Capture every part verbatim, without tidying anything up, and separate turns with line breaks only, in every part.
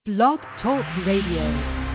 Blog Talk Radio.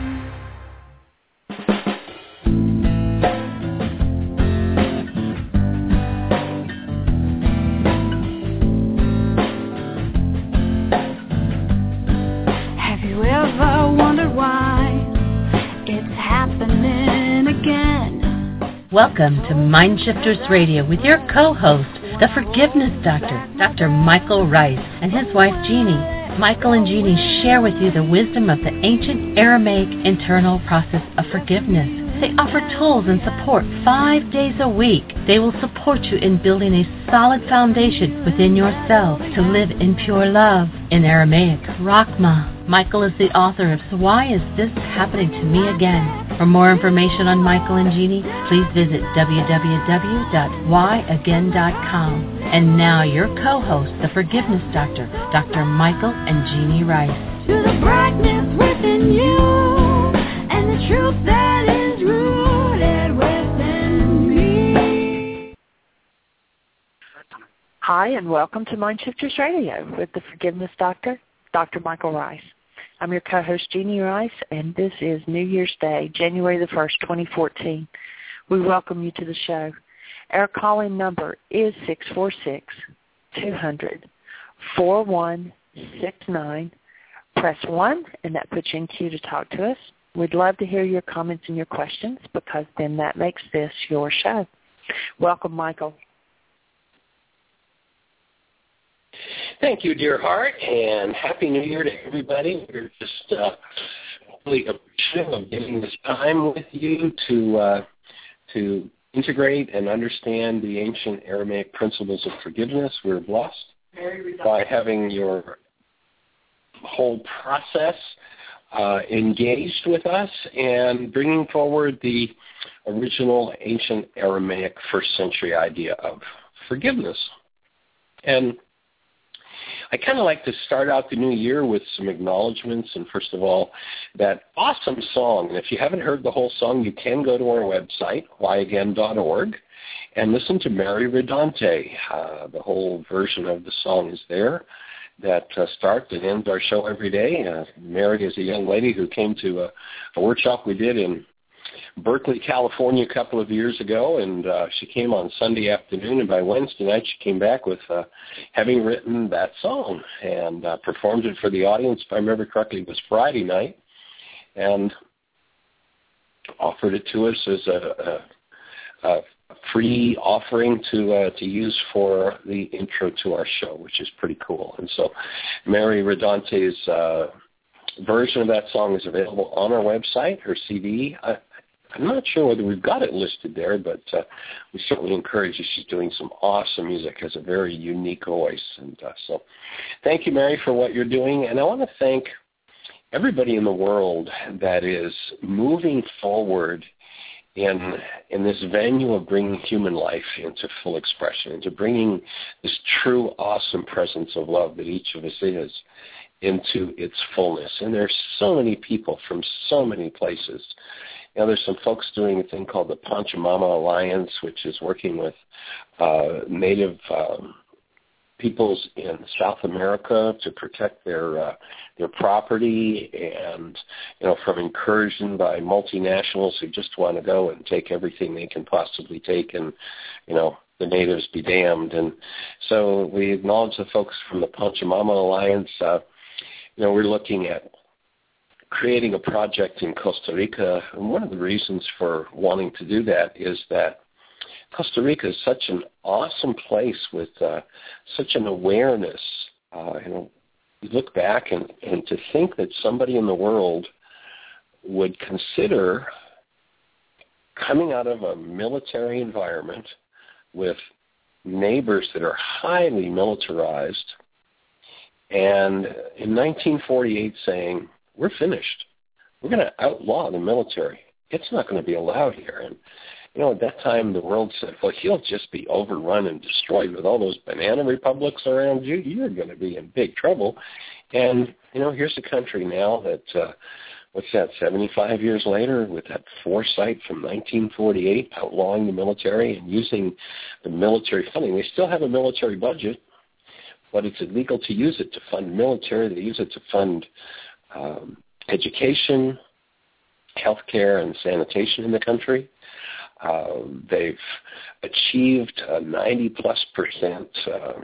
Welcome to Mindshifters Radio with your co-host, the Forgiveness Doctor, Doctor Michael Rice, and his wife Jeannie. Michael and Jeannie share with you the wisdom of the ancient Aramaic internal process of forgiveness. They offer tools and support five days a week. They will support you in building a solid foundation within yourself to live in pure love. In Aramaic, Rachma. Michael is the author of So Why Is This Happening to Me Again? For more information on Michael and Jeannie, please visit w w w dot why again dot com. And now your co-host, the Forgiveness Doctor, Doctor Michael and Jeannie Rice.
To the brightness within you, and the truth that is rooted within me.
Hi, and welcome to Mindshifters Radio with the Forgiveness Doctor, Doctor Michael Rice. I'm your co-host, Jeannie Rice, and this is New Year's Day, January the first, twenty fourteen. We welcome you to the show. Our call-in number is six four six, two hundred, four one six nine. Press one, and that puts you in queue to talk to us. We'd love to hear your comments and your questions, because then that makes this your show. Welcome, Michael.
Thank you, dear heart, and Happy New Year to everybody. We're just uh, really appreciative of getting this time with you to uh, to integrate and understand the ancient Aramaic principles of forgiveness. We're blessed by having your whole process uh, engaged with us and bringing forward the original ancient Aramaic first century idea of forgiveness. And I kind of like to start out the new year with some acknowledgments, and first of all, that awesome song. And if you haven't heard the whole song, you can go to our website, why again dot org, and listen to Mary Redante. Uh, the whole version of the song is there that uh, starts and ends our show every day. Uh, Mary is a young lady who came to a, a workshop we did in Berkeley, California a couple of years ago, and uh, she came on Sunday afternoon, and by Wednesday night she came back with uh, having written that song and uh, performed it for the audience. If I remember correctly, it was Friday night, and offered it to us as a, a, a free offering to uh, to use for the intro to our show, which is pretty cool. And so Mary Redante's uh, version of that song is available on our website, her C D. I, I'm not sure whether we've got it listed there, but uh, we certainly encourage you. She's doing some awesome music, has a very unique voice. And uh, so thank you, Mary, for what you're doing. And I want to thank everybody in the world that is moving forward in in this venue of bringing human life into full expression, into bringing this true, awesome presence of love that each of us is into its fullness. And there's so many people from so many places. You know, there's some folks doing a thing called the Pachamama Alliance, which is working with uh, native um, peoples in South America to protect their uh, their property, and you know, from incursion by multinationals who just want to go and take everything they can possibly take, and you know, the natives be damned. And so we acknowledge the folks from the Pachamama Alliance. Uh, you know, we're looking at creating a project in Costa Rica, and one of the reasons for wanting to do that is that Costa Rica is such an awesome place with uh, such an awareness. Uh, you know, you look back and, and to think that somebody in the world would consider coming out of a military environment with neighbors that are highly militarized, and in nineteen forty-eight saying, we're finished. We're going to outlaw the military. It's not going to be allowed here. And, you know, at that time the world said, well, you'll just be overrun and destroyed with all those banana republics around you. You're going to be in big trouble. And, you know, here's a country now that, uh, what's that, seventy-five years later, with that foresight from nineteen forty-eight, outlawing the military and using the military funding. They still have a military budget, but it's illegal to use it to fund military. They use it to fund um, education, healthcare, and sanitation in the country. Uh, they've achieved uh, ninety plus percent uh,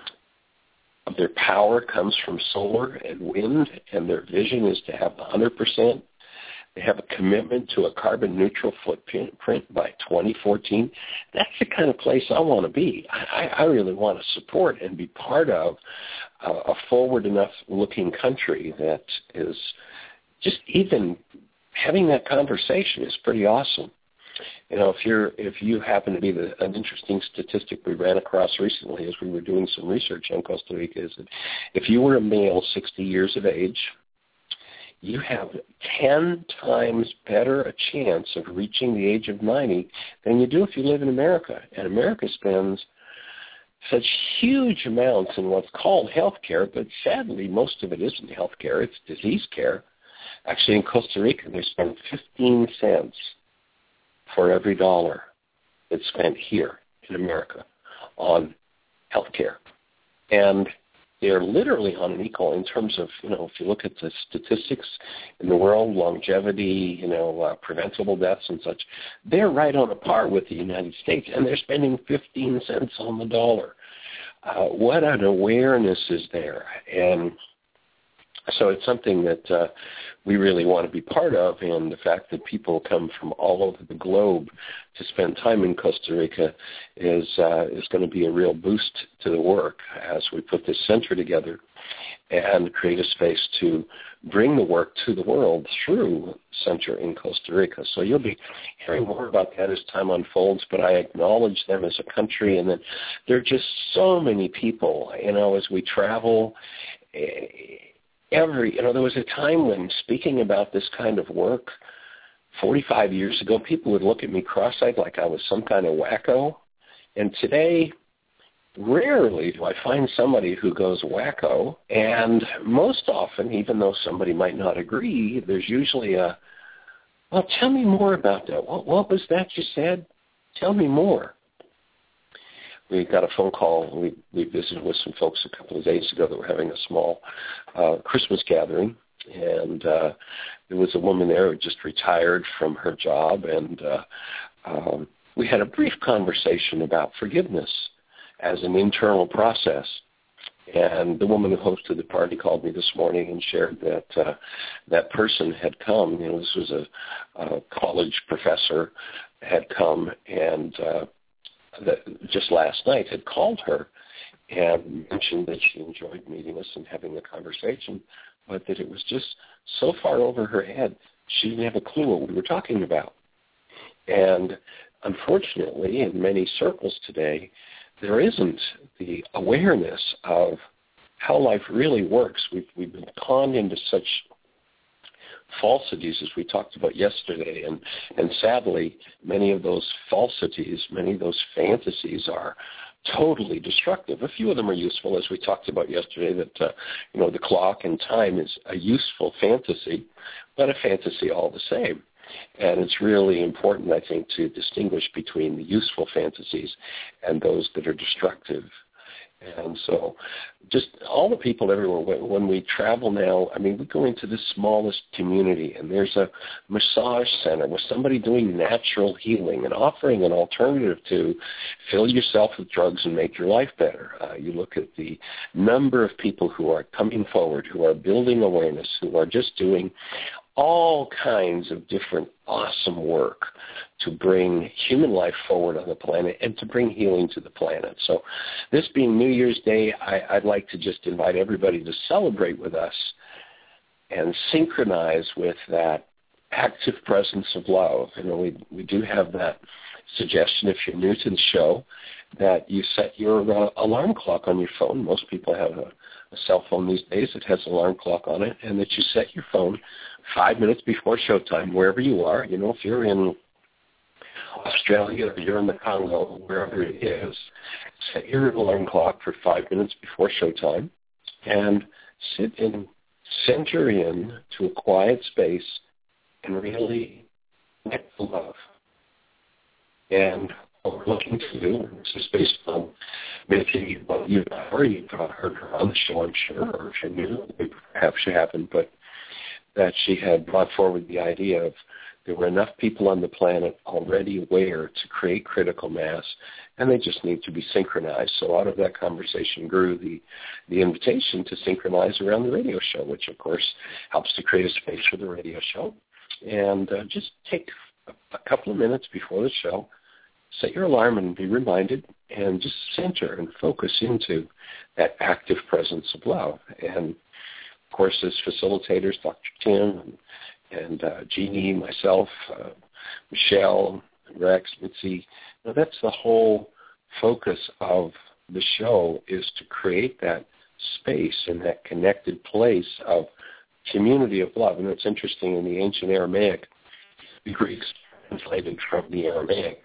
of their power comes from solar and wind, and their vision is to have one hundred percent. They have a commitment to a carbon neutral footprint by twenty fourteen. That's the kind of place I want to be. I, I really want to support and be part of uh, a forward enough looking country that is just even having that conversation is pretty awesome. You know, if you're if you happen to be the, an interesting statistic we ran across recently as we were doing some research on Costa Rica is that if you were a male sixty years of age, you have ten times better a chance of reaching the age of ninety than you do if you live in America. And America spends such huge amounts in what's called health care, but sadly most of it isn't health care, it's disease care. Actually, in Costa Rica, they spend fifteen cents for every dollar that's spent here in America on health care. And they're literally on an equal in terms of, you know, if you look at the statistics in the world, longevity, you know, uh, preventable deaths and such, they're right on a par with the United States, and they're spending fifteen cents on the dollar. Uh, what an awareness is there. And so it's something that uh, we really want to be part of, and the fact that people come from all over the globe to spend time in Costa Rica is uh, is going to be a real boost to the work as we put this center together and create a space to bring the work to the world through Center in Costa Rica. So you'll be hearing more about that as time unfolds, but I acknowledge them as a country, and then there are just so many people, you know, as we travel. Every, you know, there was a time when speaking about this kind of work forty-five years ago, people would look at me cross-eyed like I was some kind of wacko. And today, rarely do I find somebody who goes wacko. And most often, even though somebody might not agree, there's usually a, well, tell me more about that. What, what was that you said? Tell me more. We got a phone call. We, we visited with some folks a couple of days ago that were having a small uh, Christmas gathering, and uh, there was a woman there who just retired from her job, and uh, um, we had a brief conversation about forgiveness as an internal process. And the woman who hosted the party called me this morning and shared that uh, that person had come. You know, this was a, a college professor had come and uh, that just last night had called her and mentioned that she enjoyed meeting us and having the conversation, but that it was just so far over her head, she didn't have a clue what we were talking about. And unfortunately, in many circles today, there isn't the awareness of how life really works. We've, we've been conned into such falsities, as we talked about yesterday, and, and sadly, many of those falsities, many of those fantasies are totally destructive. A few of them are useful, as we talked about yesterday, that, uh, you know, the clock and time is a useful fantasy, but a fantasy all the same. And it's really important, I think, to distinguish between the useful fantasies and those that are destructive. And so just all the people everywhere, when we travel now, I mean, we go into the smallest community, and there's a massage center with somebody doing natural healing and offering an alternative to fill yourself with drugs and make your life better. Uh, you look at the number of people who are coming forward, who are building awareness, who are just doing all kinds of different awesome work to bring human life forward on the planet and to bring healing to the planet. So this being New Year's Day, I, I'd like to just invite everybody to celebrate with us and synchronize with that active presence of love. You know, we, we do have that suggestion, if you're new to the show, that you set your uh, alarm clock on your phone. Most people have a, a cell phone these days that has an alarm clock on it, and that you set your phone five minutes before showtime, wherever you are. You know, if you're in Australia or you're in the Congo, wherever it is, set your alarm clock for five minutes before showtime and sit in, center in to a quiet space and really connect to love. And what we're looking to do, this is based on maybe what you've already heard her on the show, I'm sure, or if you're new, perhaps you haven't, but that she had brought forward the idea of there were enough people on the planet already aware to create critical mass, and they just need to be synchronized. So out of that conversation grew the, the invitation to synchronize around the radio show, which, of course, helps to create a space for the radio show. And uh, just take a, a couple of minutes before the show, set your alarm and be reminded, and just center and focus into that active presence of love. And, of course, as facilitators, Doctor Tim and and uh, Jeannie, myself, uh, Michelle, Rex, Mitzi, you know, that's the whole focus of the show, is to create that space and that connected place of community of love. And it's interesting, in the ancient Aramaic, the Greeks translated from the Aramaic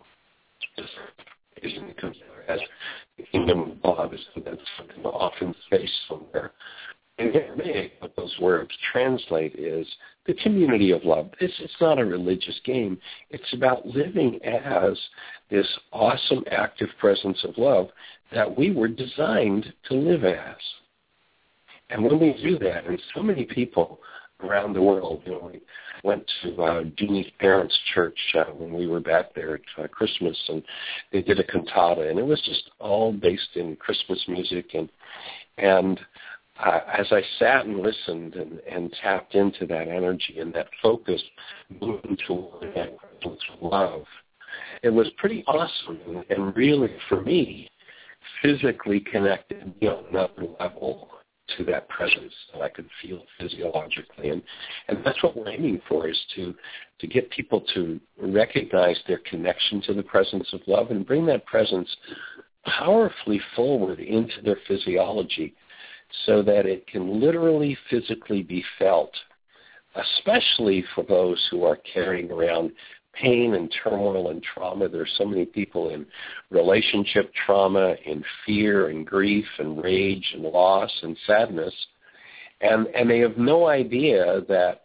as the kingdom of love, so that's something often faced somewhere. In Aramaic, what those words translate is the community of love. It's, it's not a religious game. It's about living as this awesome, active presence of love that we were designed to live as. And when we do that, and so many people around the world, you know, we went to uh, Jeannie's parents' church uh, when we were back there at uh, Christmas, and they did a cantata, and it was just all based in Christmas music, and and Uh, as I sat and listened and, and tapped into that energy and that focus, moving toward that presence of love, it was pretty awesome, and, and really, for me, physically connected, you know, another level to that presence that I could feel physiologically. And, and that's what we're aiming for, is to, to get people to recognize their connection to the presence of love and bring that presence powerfully forward into their physiology, so that it can literally physically be felt, especially for those who are carrying around pain and turmoil and trauma. There's so many people in relationship trauma, in fear and grief and rage and loss and sadness, and, and they have no idea that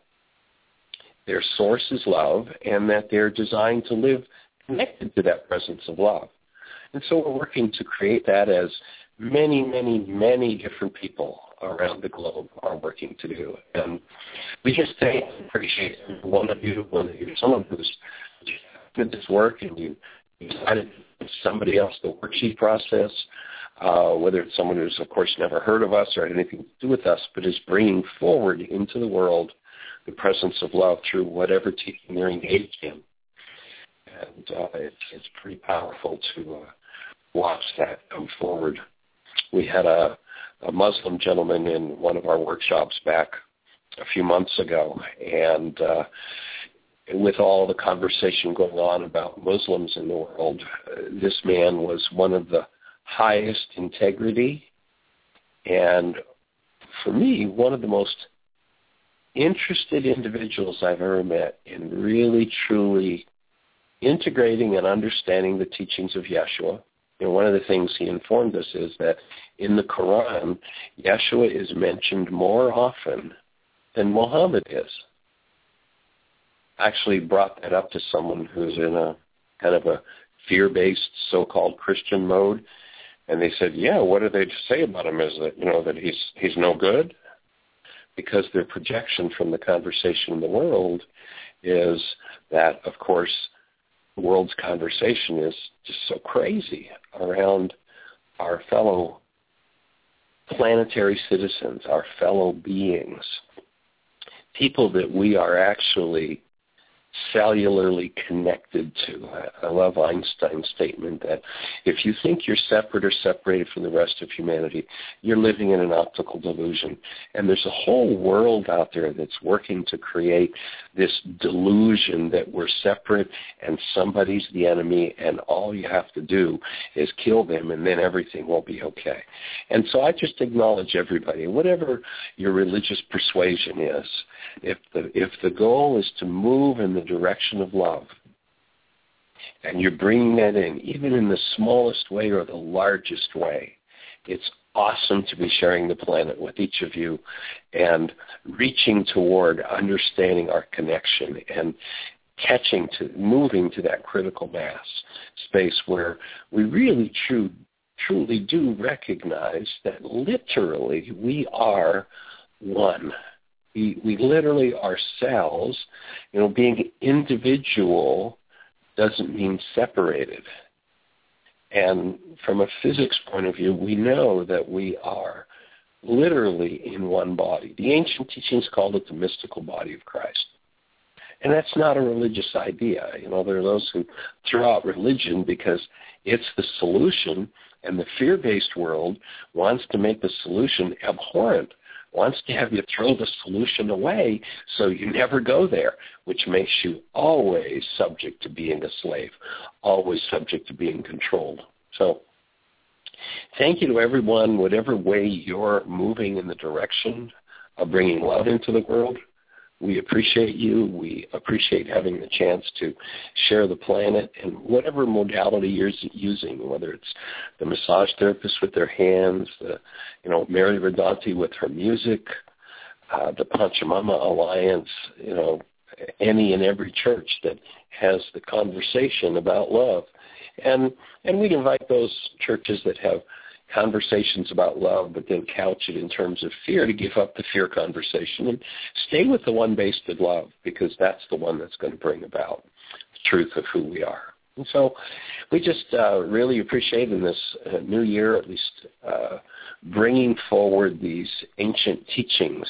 their source is love and that they're designed to live connected to that presence of love. And so we're working to create that, as many, many, many different people around the globe are working to do. And we just say, appreciate every one of you, whether you're someone who's did this work and you decided to give somebody else the worksheet process, uh, whether it's someone who's, of course, never heard of us or had anything to do with us, but is bringing forward into the world the presence of love through whatever teaching they're engaged in. And uh, it's, it's pretty powerful to uh, watch that come forward. We had a, a Muslim gentleman in one of our workshops back a few months ago, and uh, with all the conversation going on about Muslims in the world, uh, this man was one of the highest integrity, and for me, one of the most interested individuals I've ever met in really, truly integrating and understanding the teachings of Yeshua. You know, one of the things he informed us is that in the Quran, Yeshua is mentioned more often than Muhammad is. I actually brought that up to someone who's in a kind of a fear-based so-called Christian mode, and they said, yeah, what do they say about him? Is that, you know, that he's he's no good? Because their projection from the conversation in the world is that, of course, the world's conversation is just so crazy around our fellow planetary citizens, our fellow beings, people that we are actually cellularly connected to. I love Einstein's statement that if you think you're separate or separated from the rest of humanity, you're living in an optical delusion. And there's a whole world out there that's working to create this delusion that we're separate and somebody's the enemy and all you have to do is kill them and then everything will be okay. And so I just acknowledge everybody, whatever your religious persuasion is, if the if the goal is to move in the direction of love, and you're bringing that in, even in the smallest way or the largest way, it's awesome to be sharing the planet with each of you and reaching toward understanding our connection and catching to, moving to that critical mass space where we really true, truly do recognize that literally we are one. We, we literally ourselves, you know, being individual doesn't mean separated. And from a physics point of view, we know that we are literally in one body. The ancient teachings called it the mystical body of Christ. And that's not a religious idea. You know, there are those who throw out religion because it's the solution, and the fear-based world wants to make the solution abhorrent, wants to have you throw the solution away so you never go there, which makes you always subject to being a slave, always subject to being controlled. So thank you to everyone, whatever way you're moving in the direction of bringing love into the world. We appreciate you. We appreciate having the chance to share the planet in whatever modality you're using, whether it's the massage therapist with their hands, the, you know, Mary Redanti with her music, uh, the Pachamama Alliance, you know, any and every church that has the conversation about love. And and we invite those churches that have conversations about love, but then couch it in terms of fear, to give up the fear conversation and stay with the one based in love, because that's the one that's going to bring about the truth of who we are. And so we just uh, really appreciate in this uh, new year, at least, uh, bringing forward these ancient teachings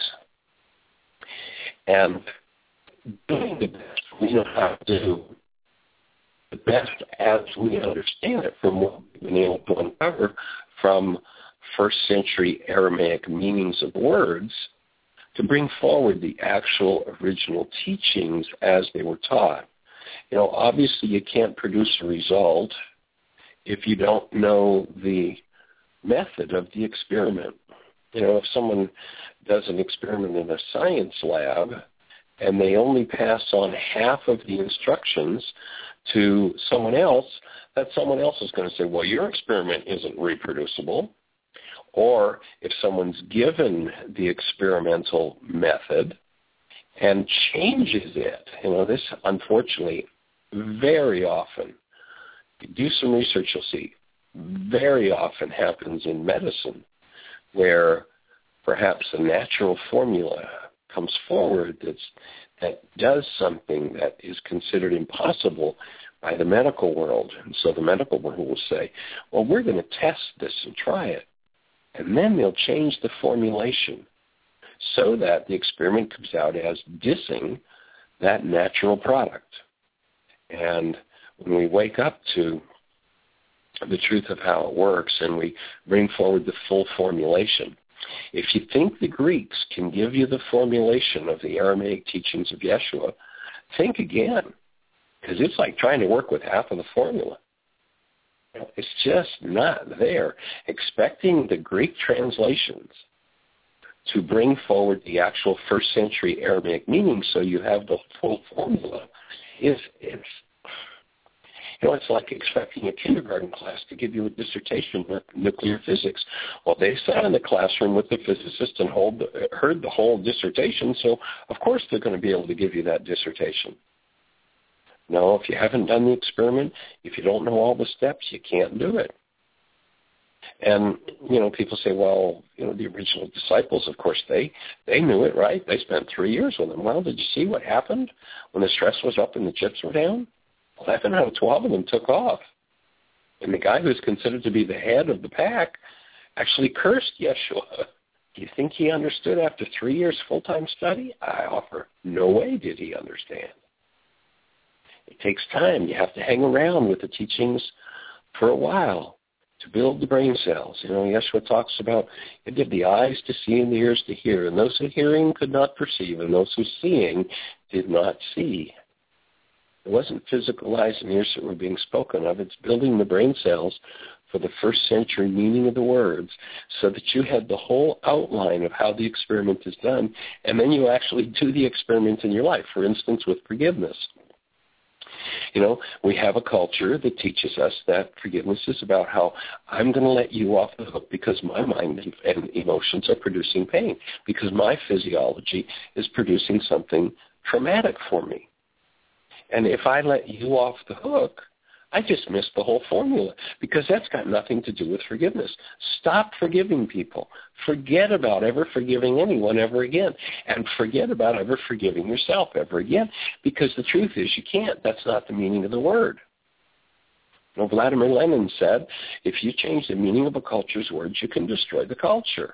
and doing the best we know how to do, the best as we understand it from what we've been able to uncover from first century Aramaic meanings of words, to bring forward the actual original teachings as they were taught. You know, obviously you can't produce a result if you don't know the method of the experiment. You know, if someone does an experiment in a science lab and they only pass on half of the instructions to someone else, that someone else is going to say, well, your experiment isn't reproducible. Or if someone's given the experimental method and changes it, you know, this unfortunately very often, if you do some research, you'll see, very often happens in medicine, where perhaps a natural formula comes forward that's, that does something that is considered impossible by the medical world. And so the medical world will say, well, we're going to test this and try it. And then they'll change the formulation so that the experiment comes out as dissing that natural product. And when we wake up to the truth of how it works and we bring forward the full formulation, if you think the Greeks can give you the formulation of the Aramaic teachings of Yeshua, think again, because it's like trying to work with half of the formula. It's just not there. Expecting the Greek translations to bring forward the actual first century Aramaic meaning so you have the full formula is, it's, you know, it's like expecting a kindergarten class to give you a dissertation on nuclear physics. Well, they sat in the classroom with the physicist and hold the, heard the whole dissertation, so of course they're going to be able to give you that dissertation. No, if you haven't done the experiment, if you don't know all the steps, you can't do it. And, you know, people say, well, you know, the original disciples, of course, they, they knew it, right? They spent three years with them. Well, did you see what happened when the stress was up and the chips were down? eleven out of twelve of them took off. And the guy who's considered to be the head of the pack actually cursed Yeshua. Do you think he understood after three years full-time study? I offer no way did he understand. It takes time. You have to hang around with the teachings for a while to build the brain cells. You know, Yeshua talks about it give the eyes to see and the ears to hear, and those who hearing could not perceive, and those who seeing did not see. It wasn't physical eyes and ears that were being spoken of. It's building the brain cells for the first century meaning of the words so that you had the whole outline of how the experiment is done, and then you actually do the experiment in your life, for instance, with forgiveness. You know, we have a culture that teaches us that forgiveness is about how I'm going to let you off the hook because my mind and emotions are producing pain, because my physiology is producing something traumatic for me. And if I let you off the hook, I just missed the whole formula because that's got nothing to do with forgiveness. Stop forgiving people. Forget about ever forgiving anyone ever again. And forget about ever forgiving yourself ever again, because the truth is you can't. That's not the meaning of the word. You know, Vladimir Lenin said, if you change the meaning of a culture's words, you can destroy the culture.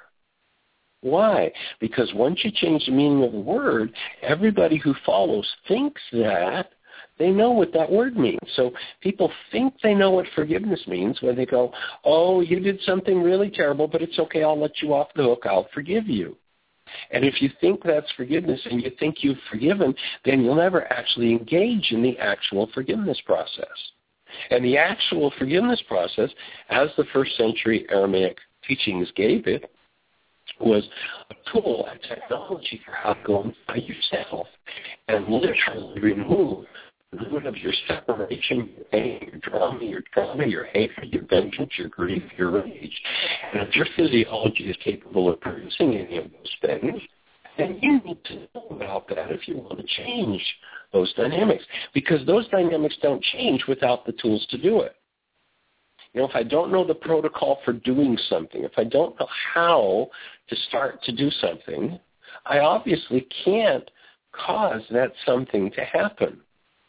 Why? Because once you change the meaning of a word, everybody who follows thinks that they know what that word means. So people think they know what forgiveness means when they go, oh, you did something really terrible, but it's okay, I'll let you off the hook, I'll forgive you. And if you think that's forgiveness and you think you've forgiven, then you'll never actually engage in the actual forgiveness process. And the actual forgiveness process, as the first century Aramaic teachings gave it, was a tool, a technology for how to go inside yourself and literally remove the root of your separation, your pain, your drama, your trauma, your hatred, your vengeance, your grief, your rage. And if your physiology is capable of producing any of those things, then you need to know about that if you want to change those dynamics, because those dynamics don't change without the tools to do it. You know, if I don't know the protocol for doing something, if I don't know how to start to do something, I obviously can't cause that something to happen.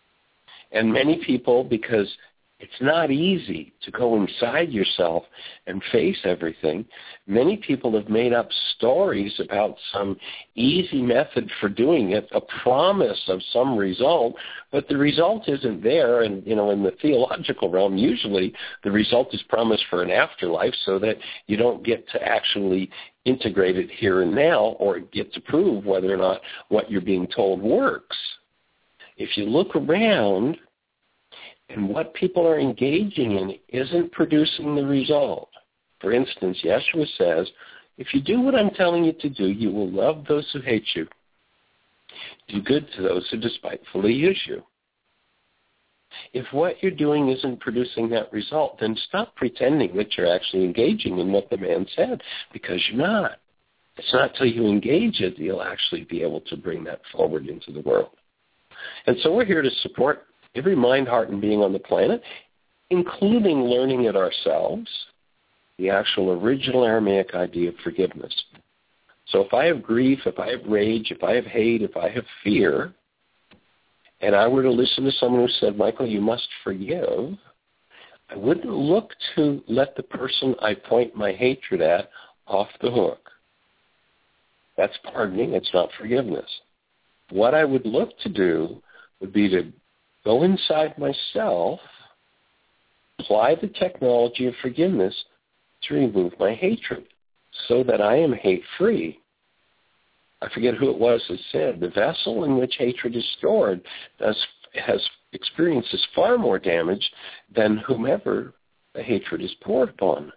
And many people, because it's not easy to go inside yourself and face everything, many people have made up stories about some easy method for doing it, a promise of some result, but the result isn't there. And, you know, in the theological realm, usually the result is promised for an afterlife so that you don't get to actually integrate it here and now or get to prove whether or not what you're being told works. If you look around and what people are engaging in isn't producing the result. For instance, Yeshua says, if you do what I'm telling you to do, you will love those who hate you. Do good to those who despitefully use you. If what you're doing isn't producing that result, then stop pretending that you're actually engaging in what the man said, because you're not. It's not until you engage it that you'll actually be able to bring that forward into the world. And so we're here to support every mind, heart, and being on the planet, including learning it ourselves, the actual original Aramaic idea of forgiveness. So if I have grief, if I have rage, if I have hate, if I have fear, and I were to listen to someone who said, Michael, you must forgive, I wouldn't look to let the person I point my hatred at off the hook. That's pardoning. It's not forgiveness. What I would look to do would be to go inside myself, apply the technology of forgiveness to remove my hatred so that I am hate-free. I forget who it was that said, the vessel in which hatred is stored does, has experiences far more damage than whomever the hatred is poured upon.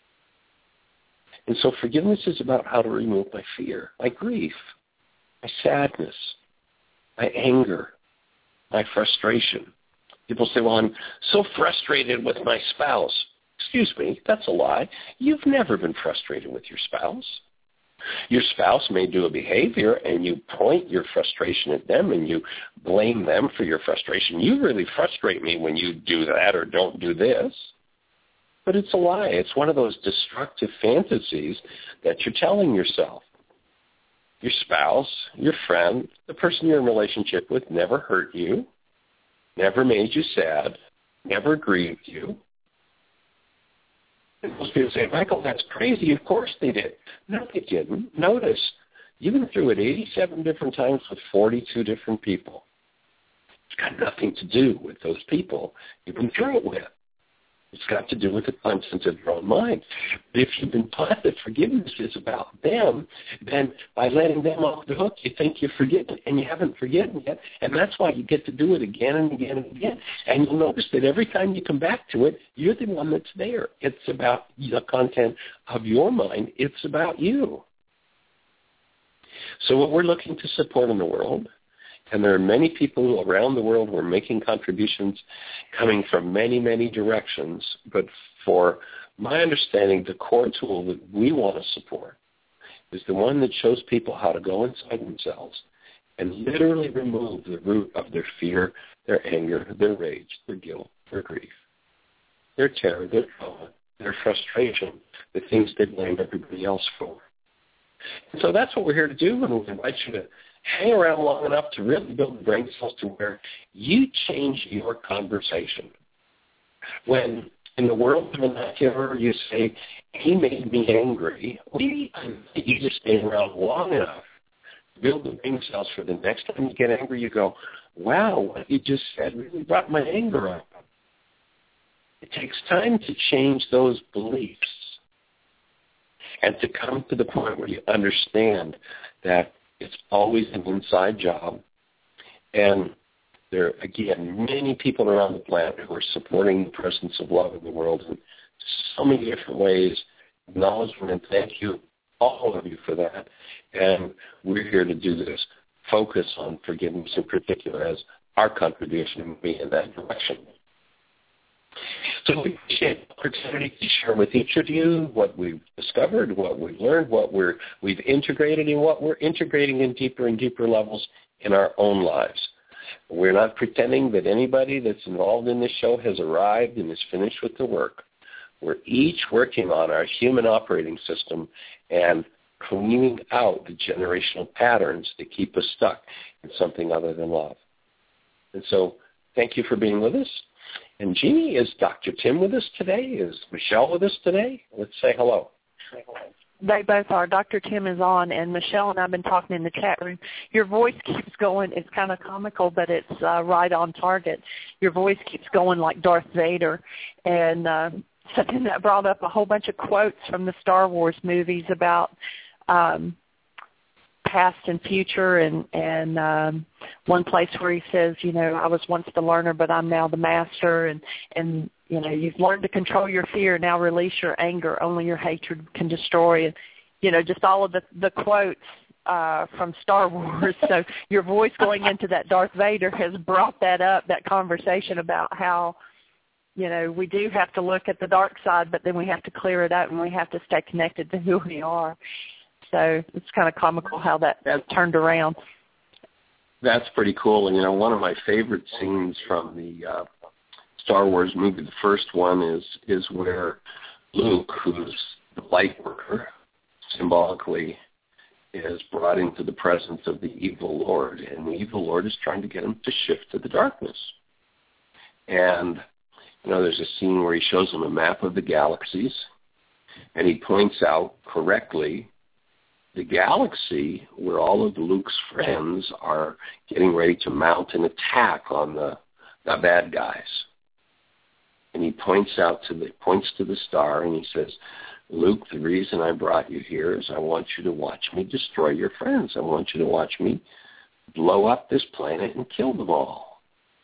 And so forgiveness is about how to remove my fear, my grief, my sadness, my anger, my frustration. People say, well, I'm so frustrated with my spouse. Excuse me, that's a lie. You've never been frustrated with your spouse. Your spouse may do a behavior and you point your frustration at them and you blame them for your frustration. You really frustrate me when you do that or don't do this. But it's a lie. It's one of those destructive fantasies that you're telling yourself. Your spouse, your friend, the person you're in a relationship with never hurt you, never made you sad, never grieved you. And most people say, Michael, that's crazy. Of course they did. No, they didn't. Notice, you've been through it eighty-seven different times with forty-two different people. It's got nothing to do with those people you've been through it with. It's got to do with the contents of your own mind. But if you've been taught that forgiveness is about them, then by letting them off the hook, you think you've forgiven, and you haven't forgiven yet. And that's why you get to do it again and again and again. And you'll notice that every time you come back to it, you're the one that's there. It's about the content of your mind. It's about you. So what we're looking to support in the world, and there are many people around the world who are making contributions coming from many, many directions. But for my understanding, the core tool that we want to support is the one that shows people how to go inside themselves and literally remove the root of their fear, their anger, their rage, their guilt, their grief, their terror, their trauma, their frustration, the things they blame everybody else for. And so that's what we're here to do, and we invite you to hang around long enough to really build the brain cells to where you change your conversation. When in the world vernacular you say, he made me angry, we invite you to stay around long enough to build the brain cells for the next time you get angry, you go, wow, what you just said really brought my anger up. It takes time to change those beliefs and to come to the point where you understand that it's always an inside job. And there are, again, many people around the planet who are supporting the presence of love in the world in so many different ways. Acknowledgement and thank you, all of you, for that. And we're here to do this. Focus on forgiveness in particular as our contribution will be in that direction. So we appreciate the opportunity to share with each of you what we've discovered, what we've learned, what we're, we've integrated, and what we're integrating in deeper and deeper levels in our own lives. We're not pretending that anybody that's involved in this show has arrived and is finished with the work. We're each working on our human operating system and cleaning out the generational patterns that keep us stuck in something other than love. And so thank you for being with us. And Jeannie, is Doctor Tim with us today? Is Michelle with us today? Let's say hello.
They both are. Doctor Tim is on, and Michelle and I have been talking in the chat room. Your voice keeps going. It's kind of comical, but it's uh, right on target. Your voice keeps going like Darth Vader. And uh, something that brought up a whole bunch of quotes from the Star Wars movies about um, past and future, and, and um, one place where he says, you know, I was once the learner, but I'm now the master, and, and you know, you've learned to control your fear, now release your anger, only your hatred can destroy, and, you know, just all of the, the quotes uh, from Star Wars. So your voice going into that Darth Vader has brought that up, that conversation about how, you know, we do have to look at the dark side, but then we have to clear it out, and we have to stay connected to who we are. So it's kind of comical how that, that turned around.
That's pretty cool. And, you know, one of my favorite scenes from the uh, Star Wars movie, the first one, is is where Luke, who's the light worker, symbolically is brought into the presence of the evil Lord. And the evil Lord is trying to get him to shift to the darkness. And, you know, there's a scene where he shows him a map of the galaxies, and he points out correctly the galaxy where all of Luke's friends are getting ready to mount an attack on the, the bad guys. And he points out to the points to the star, and he says, Luke, the reason I brought you here is I want you to watch me destroy your friends. I want you to watch me blow up this planet and kill them all.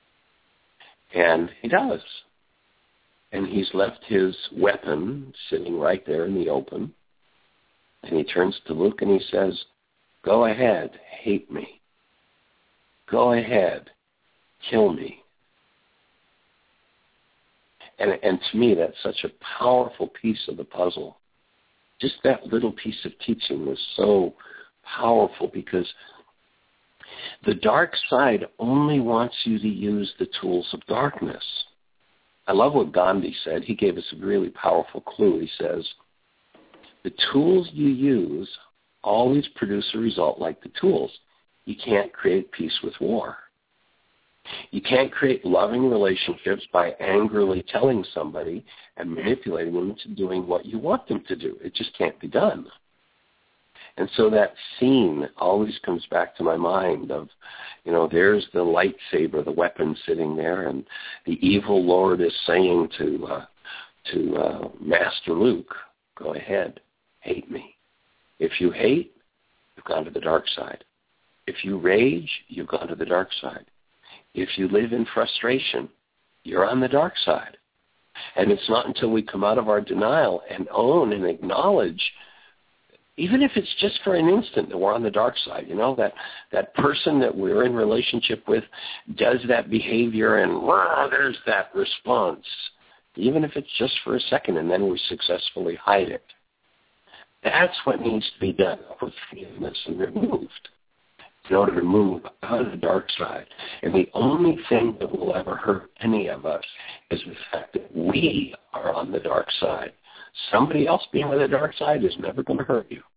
And he does. And he's left his weapon sitting right there in the open. And he turns to Luke and he says, go ahead, hate me. Go ahead, kill me. And, and to me, that's such a powerful piece of the puzzle. Just that little piece of teaching was so powerful because the dark side only wants you to use the tools of darkness. I love what Gandhi said. He gave us a really powerful clue. He says, the tools you use always produce a result like the tools. You can't create peace with war. You can't create loving relationships by angrily telling somebody and manipulating them into doing what you want them to do. It just can't be done. And so that scene always comes back to my mind of, you know, there's the lightsaber, the weapon sitting there, and the evil Lord is saying to uh, to uh, Master Luke, go ahead, hate me. If you hate, you've gone to the dark side. If you rage, you've gone to the dark side. If you live in frustration, you're on the dark side. And it's not until we come out of our denial and own and acknowledge, even if it's just for an instant, that we're on the dark side. You know, that, that person that we're in relationship with does that behavior and wow, there's that response, even if it's just for a second, and then we successfully hide it. That's what needs to be done with forgiveness and removed. in order to move out of the dark side. And the only thing that will ever hurt any of us is the fact that we are on the dark side. Somebody else being on the dark side is never going to hurt you.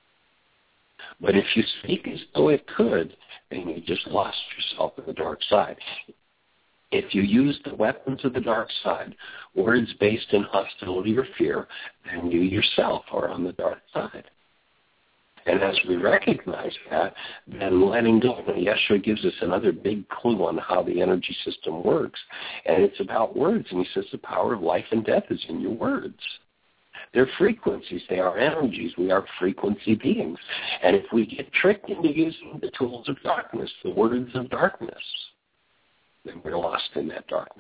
But if you speak as though it could, then you just lost yourself in the dark side. If you use the weapons of the dark side, words based in hostility or fear, then you yourself are on the dark side. And as we recognize that, then letting go. And Yeshua gives us another big clue on how the energy system works. And it's about words. And he says the power of life and death is in your words. They're frequencies. They are energies. We are frequency beings. And if we get tricked into using the tools of darkness, the words of darkness, then we're lost in that darkness.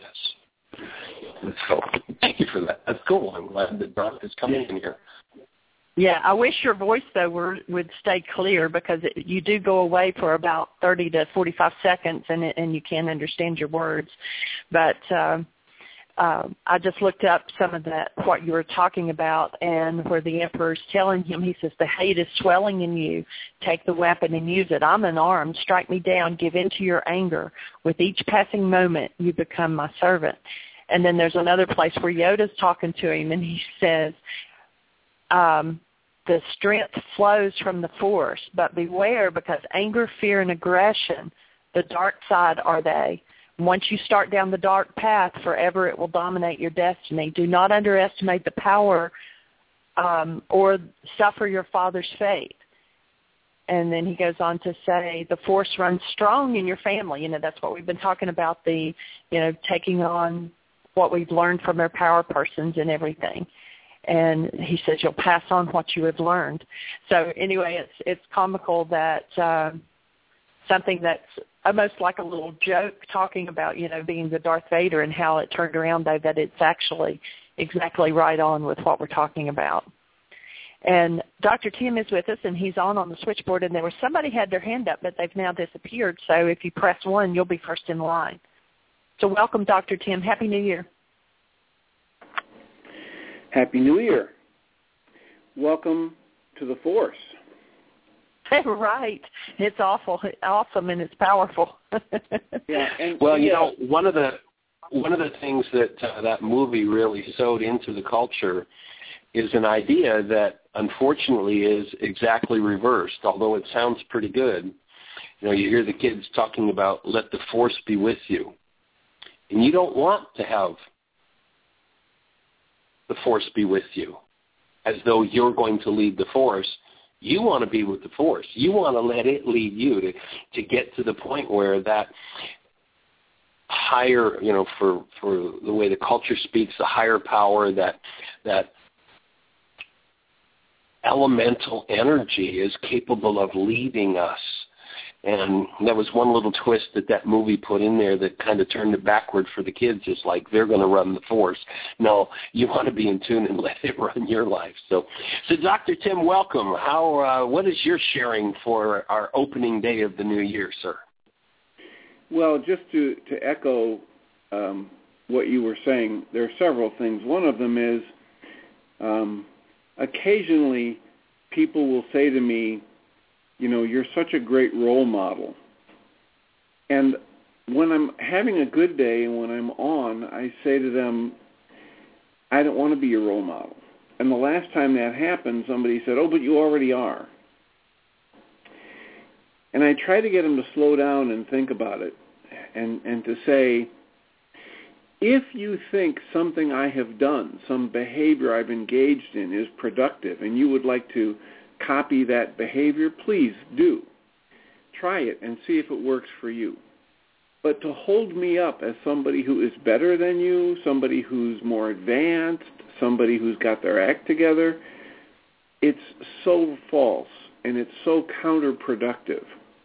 So thank you for that. That's cool. I'm glad that Darth is coming in here.
Yeah, I wish your voice, though, were, would stay clear because it, you do go away for about thirty to forty-five seconds and it, and you can't understand your words. But uh, uh, I just looked up some of that, what you were talking about, and where the Emperor's telling him, he says, the hate is swelling in you. Take the weapon and use it. I'm unarmed. Strike me down. Give in to your anger. With each passing moment, you become my servant. And then there's another place where Yoda's talking to him, and he says, um, the strength flows from the Force, but beware because anger, fear, and aggression, the dark side are they. Once you start down the dark path, forever it will dominate your destiny. Do not underestimate the power um, or suffer your father's fate. And then he goes on to say, the Force runs strong in your family. You know, that's what we've been talking about, the, you know, taking on what we've learned from our power persons and everything. And he says, you'll pass on what you have learned. So anyway, it's it's comical that uh, something that's almost like a little joke talking about, you know, being the Darth Vader and how it turned around, though, that it's actually exactly right on with what we're talking about. And Doctor Tim is with us, and he's on on the switchboard, and there was somebody had their hand up, but they've now disappeared. So if you press one, you'll be first in line. So welcome, Doctor Tim. Happy New Year.
Happy New Year. Welcome to the Force.
Right. It's awful, awesome, and it's powerful.
Yeah. And,
well, you
yeah.
know, one of the one of the things that uh, that movie really sewed into the culture is an idea that unfortunately is exactly reversed, although it sounds pretty good. You know, you hear the kids talking about let the Force be with you. And you don't want to have the Force be with you as though you're going to lead the Force. You want to be with the Force. You want to let it lead you to, to get to the point where that higher, you know, for, for the way the culture speaks, the higher power, that that elemental energy is capable of leading us. And there was one little twist that that movie put in there that kind of turned it backward for the kids. It's like they're going to run the Force. No, you want to be in tune and let it run your life. So, so Doctor Tim, welcome. How? Uh, what is your sharing for our opening day of the new year, sir?
Well, just to, to echo um, what you were saying, there are several things. One of them is um, occasionally people will say to me, you know, you're such a great role model. And when I'm having a good day and when I'm on, I say to them, I don't want to be your role model. And the last time that happened, somebody said, oh, but you already are. And I try to get them to slow down and think about it and, and to say, if you think something I have done, some behavior I've engaged in is productive and you would like to copy that behavior, please do. Try it and see if it works for you. But to hold me up as somebody who is better than you, somebody who's more advanced, somebody who's got their act together, it's so false and it's so counterproductive.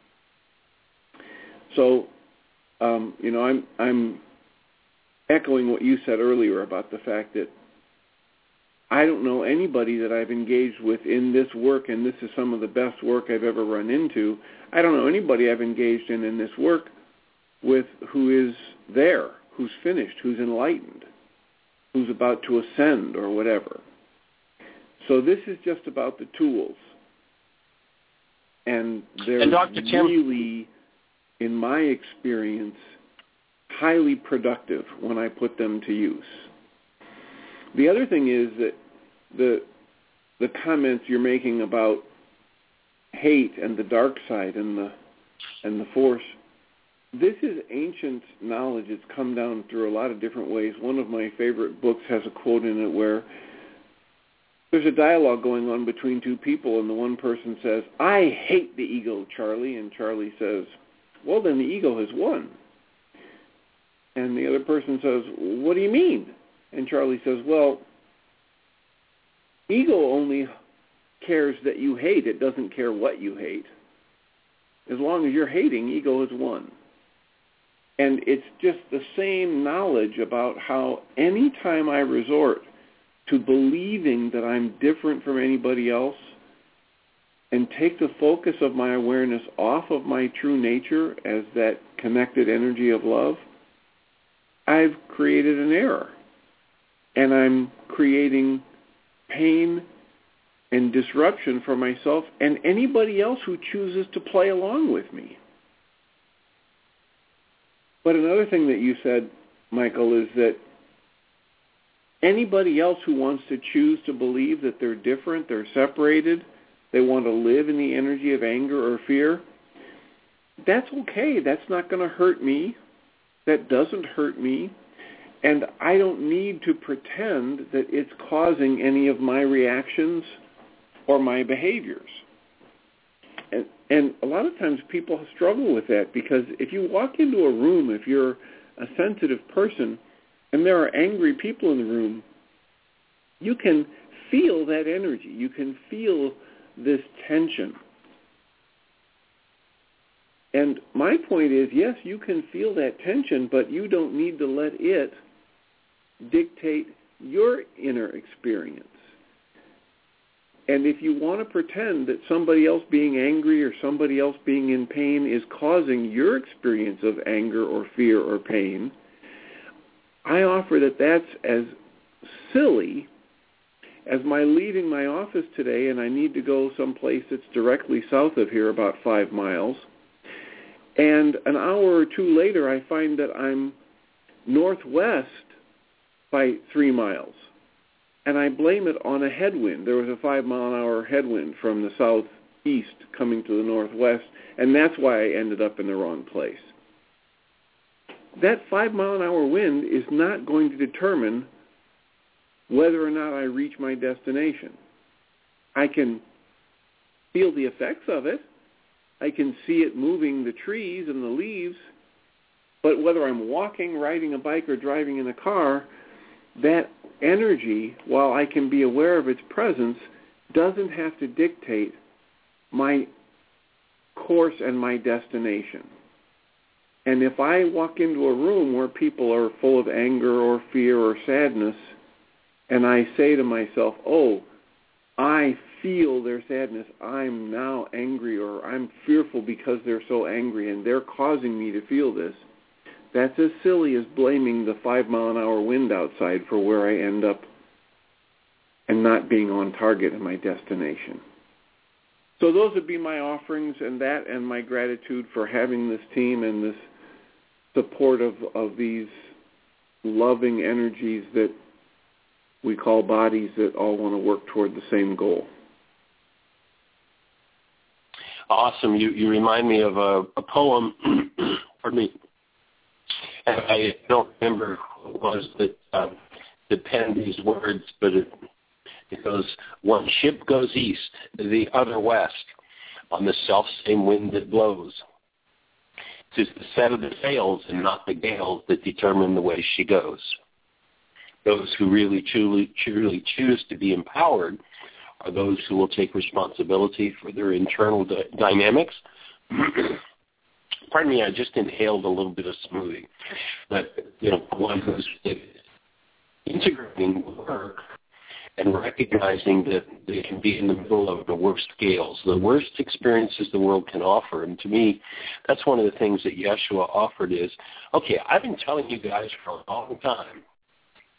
So, um, you know, I'm I'm echoing what you said earlier about the fact that I don't know anybody that I've engaged with in this work, and this is some of the best work I've ever run into. I don't know anybody I've engaged in in this work with who is there, who's finished, who's enlightened, who's about to ascend or whatever. So this is just about the tools. and they're
and Doctor Tim,
really, in my experience, highly productive when I put them to use. The other thing is that the the comments you're making about hate and the dark side and the and the force, this is ancient knowledge. It's come down through a lot of different ways. One of my favorite books has a quote in it where there's a dialogue going on between two people, and the one person says, "I hate the ego, Charlie," and Charlie says, "Well, then the ego has won." And the other person says, "What do you mean?" And Charlie says, "Well, ego only cares that you hate. It doesn't care what you hate. As long as you're hating, ego has won." And it's just the same knowledge about how any time I resort to believing that I'm different from anybody else and take the focus of my awareness off of my true nature as that connected energy of love, I've created an error. And I'm creating pain and disruption for myself and anybody else who chooses to play along with me. But another thing that you said, Michael, is that anybody else who wants to choose to believe that they're different, they're separated, they want to live in the energy of anger or fear, that's okay. That's not going to hurt me. That doesn't hurt me. And I don't need to pretend that it's causing any of my reactions or my behaviors. And, and a lot of times people struggle with that, because if you walk into a room, if you're a sensitive person, and there are angry people in the room, you can feel that energy. You can feel this tension. And my point is, yes, you can feel that tension, but you don't need to let it dictate your inner experience. And if you want to pretend that somebody else being angry or somebody else being in pain is causing your experience of anger or fear or pain, I offer that that's as silly as my leaving my office today, and I need to go someplace that's directly south of here, about five miles, and an hour or two later I find that I'm northwest by three miles. And I blame it on a headwind. There was a five-mile-an-hour headwind from the southeast coming to the northwest, and that's why I ended up in the wrong place. That five-mile-an-hour wind is not going to determine whether or not I reach my destination. I can feel the effects of it. I can see it moving the trees and the leaves, but whether I'm walking, riding a bike, or driving in a car, that energy, while I can be aware of its presence, doesn't have to dictate my course and my destination. And if I walk into a room where people are full of anger or fear or sadness, and I say to myself, oh, I feel their sadness, I'm now angry, or I'm fearful because they're so angry and they're causing me to feel this, that's as silly as blaming the five-mile-an-hour wind outside for where I end up and not being on target in my destination. So those would be my offerings, and that and my gratitude for having this team and this support of, of these loving energies that we call bodies that all want to work toward the same goal.
Awesome. You, you remind me of a, a poem, pardon me, and I don't remember who it was that, uh, that penned these words, but it, it goes, one ship goes east, the other west, on the self-same wind that blows. 'Tis the set of the sails and not the gales that determine the way she goes. Those who really truly, truly choose to be empowered are those who will take responsibility for their internal di- dynamics. Pardon me, I just inhaled a little bit of smoothie. But, you know, one who's integrating work and recognizing that they can be in the middle of the worst gales, the worst experiences the world can offer. And to me, that's one of the things that Yeshua offered is, okay, I've been telling you guys for a long time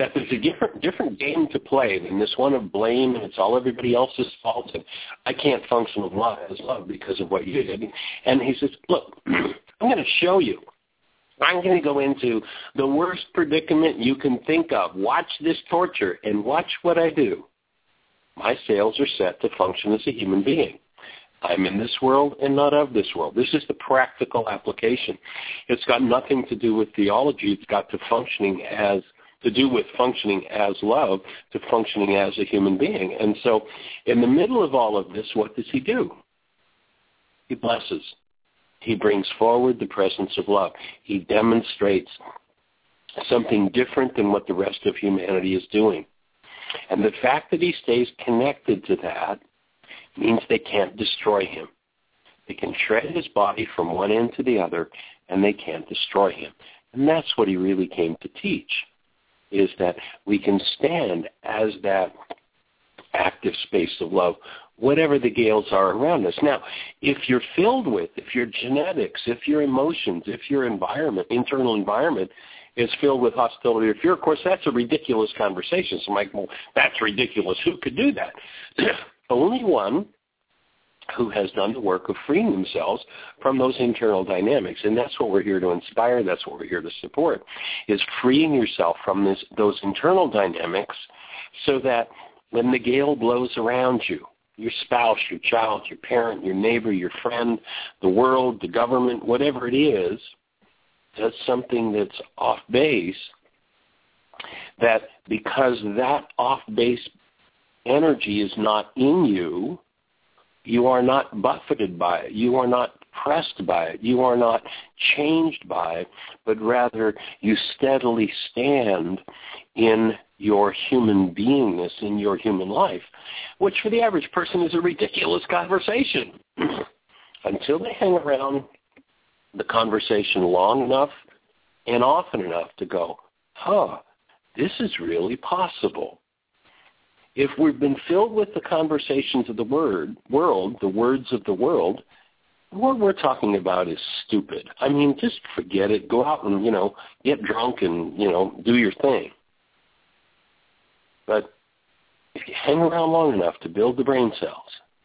that there's a different different game to play than this one of blame and it's all everybody else's fault and I can't function with love as love because of what you did. And he says, look, I'm going to show you. I'm going to go into the worst predicament you can think of. Watch this torture and watch what I do. My sails are set to function as a human being. I'm in this world and not of this world. This is the practical application. It's got nothing to do with theology. It's got to functioning as to do with functioning as love, to functioning as a human being. And so in the middle of all of this, what does he do? He blesses. He brings forward the presence of love. He demonstrates something different than what the rest of humanity is doing. And the fact that he stays connected to that means they can't destroy him. They can shred his body from one end to the other, and they can't destroy him. And that's what he really came to teach, is that we can stand as that active space of love, whatever the gales are around us. Now, if you're filled with, if your genetics, if your emotions, if your environment, internal environment is filled with hostility or fear, of course, that's a ridiculous conversation. So, Mike, well, that's ridiculous. Who could do that? Only one who has done the work of freeing themselves from those internal dynamics. And that's what we're here to inspire. That's what we're here to support, is freeing yourself from this, those internal dynamics so that when the gale blows around you, your spouse, your child, your parent, your neighbor, your friend, the world, the government, whatever it is, does something that's off base, that because that off base energy is not in you, you are not buffeted by it. You are not pressed by it. You are not changed by it, but rather you steadily stand in your human beingness, in your human life, which for the average person is a ridiculous conversation until they hang around the conversation long enough and often enough to go, huh, this is really possible. If we've been filled with the conversations of the word world, the words of the world, what we're talking about is stupid. I mean, just forget it. Go out and, you know, get drunk and, you know, do your thing. But if you hang around long enough to build the brain cells,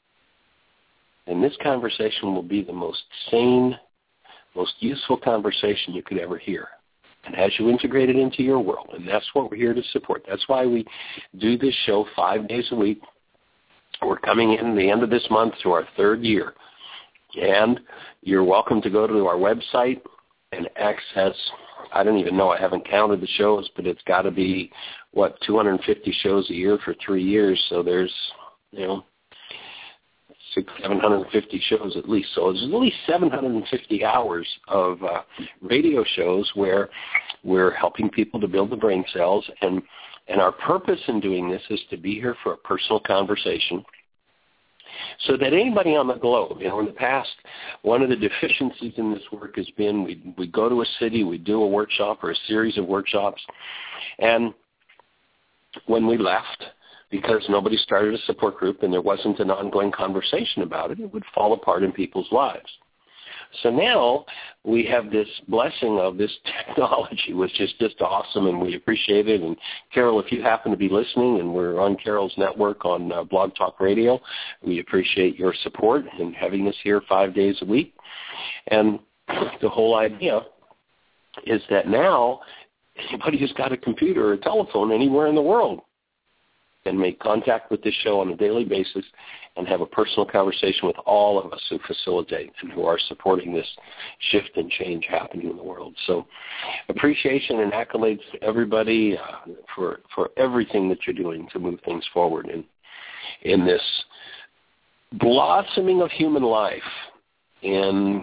then this conversation will be the most sane, most useful conversation you could ever hear. And as you integrate it into your world, and that's what we're here to support. That's why we do this show five days a week. We're coming in the end of this month to our third year. And you're welcome to go to our website and access, I don't even know, I haven't counted the shows, but it's got to be, what, two hundred fifty shows a year for three years. So there's, you know, six, seven hundred fifty shows at least. So there's at least seven hundred fifty hours of uh, radio shows where we're helping people to build the brain cells. And, and our purpose in doing this is to be here for a personal conversation so that anybody on the globe, you know, in the past, one of the deficiencies in this work has been we we go to a city, we do a workshop or a series of workshops, and when we left, because nobody started a support group and there wasn't an ongoing conversation about it, it would fall apart in people's lives. So now we have this blessing of this technology, which is just awesome, and we appreciate it. And Carol, if you happen to be listening, and we're on Carol's network on uh, Blog Talk Radio, we appreciate your support in having us here five days a week. And the whole idea is that now anybody who's got a computer or a telephone anywhere in the world can make contact with this show on a daily basis and have a personal conversation with all of us who facilitate and who are supporting this shift and change happening in the world. So appreciation and accolades to everybody uh, for for everything that you're doing to move things forward in, in this blossoming of human life in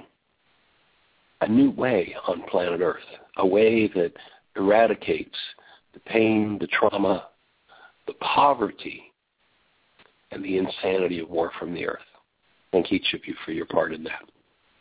a new way on planet Earth, a way that eradicates the pain, the trauma, the poverty, and the insanity of war from the earth. Thank each of you for your part in that.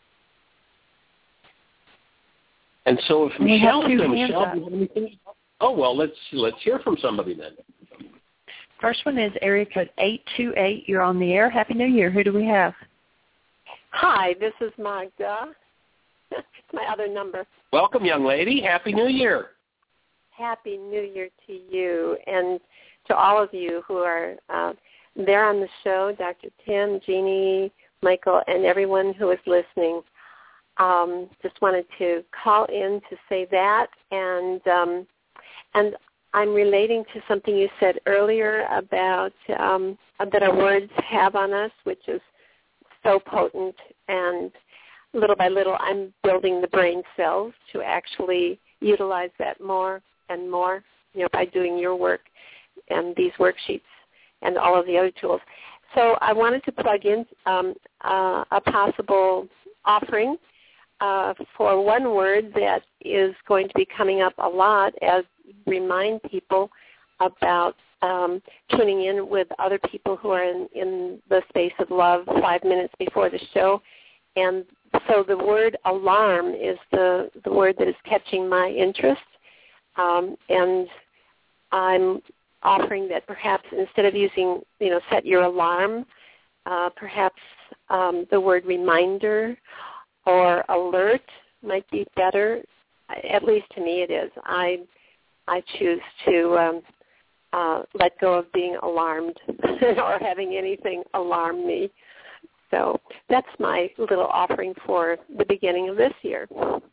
And so if
We
Michelle,
have two
if
hands
Michelle,
up.
do you have anything? Oh, well, let's let's hear from somebody then.
First one is area code eight two eight. You're on the air. Happy New Year. Who do we have?
Hi, this is Magda. It's my other number.
Welcome, young lady. Happy New Year.
Happy New Year to you and to all of you who are uh, there on the show, Doctor Tim, Jeannie, Michael, and everyone who is listening. Um, just wanted to call in to say that, and um, and I'm relating to something you said earlier about um, that our words have on us, which is so potent, and little by little I'm building the brain cells to actually utilize that more and more, you know, by doing your work and these worksheets and all of the other tools. So I wanted to plug in um, uh, a possible offering uh, for one word that is going to be coming up a lot as remind people about um, tuning in with other people who are in, in the space of love five minutes before the show. And so the word alarm is the, the word that is catching my interest. Um, and I'm offering that perhaps instead of using, you know, set your alarm, uh, perhaps um, the word reminder or alert might be better. At least to me it is. I I choose to um, uh, let go of being alarmed or having anything alarm me. So that's my little offering for the beginning of this year.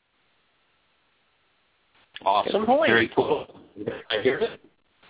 Awesome. Very cool. I hear it.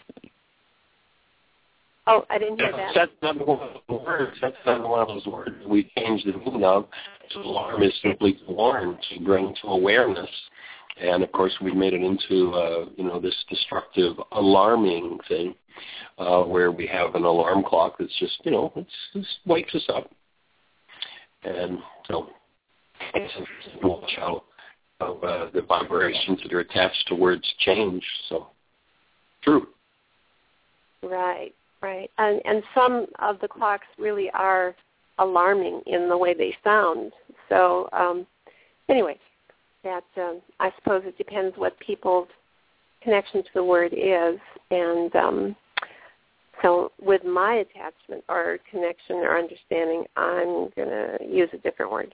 Oh, I didn't hear that.
That's another one of those words. That's another one of those words we changed the meaning of. So alarm is simply to warn, to bring to awareness. And, of course, we made it into, uh, you know, this destructive alarming thing uh, where we have an alarm clock that's just, you know, it's, it wakes us up. And so it's interesting to watch how, how uh, the vibrations that are attached to words change. So, true.
Right, right. And, and some of the clocks really are alarming in the way they sound. So, um, anyway. That um, I suppose it depends what people's connection to the word is, and um, so with my attachment or connection or understanding, I'm going to use a different word.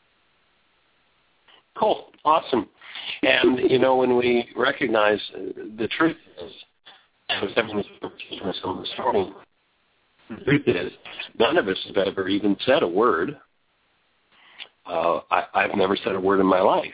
Cool, awesome. And you know, when we recognize uh, the truth is, as everyone's from the starting, the truth is, none of us have ever even said a word. Uh, I, I've never said a word in my life.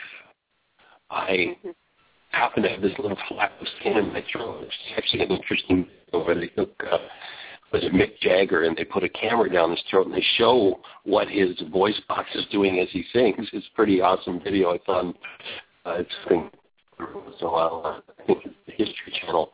I happen to have this little flap of skin in my throat. It's actually an interesting video where they took, uh, was it Mick Jagger, and they put a camera down his throat, and they show what his voice box is doing as he sings. It's a pretty awesome video. It's on, uh, it's been so a while. I think it's the History Channel.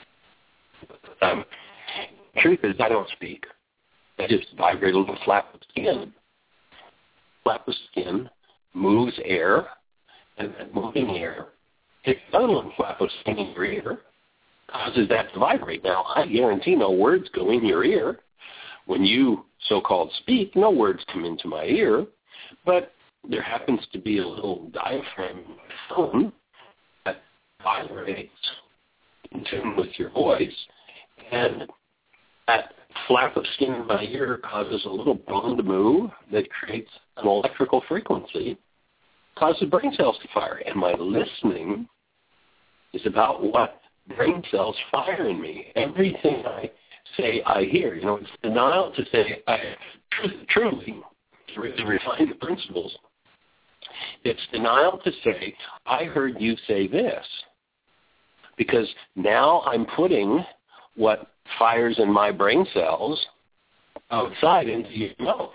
Um, the truth is, I don't speak. I just vibrate a little flap of skin. Flap of skin moves air, and that moving air takes another little flap of skin in your ear, causes that to vibrate. Now, I guarantee no words go in your ear. When you so-called speak, no words come into my ear, but there happens to be a little diaphragm in my phone that vibrates in tune with your voice, and that flap of skin in my ear causes a little bone to move that creates an electrical frequency, causes brain cells to fire. And my listening is about what brain cells fire in me. Everything I say, I hear. You know, it's denial to say, I, truly, to refine the principles, it's denial to say, I heard you say this. Because now I'm putting what fires in my brain cells outside into your mouth.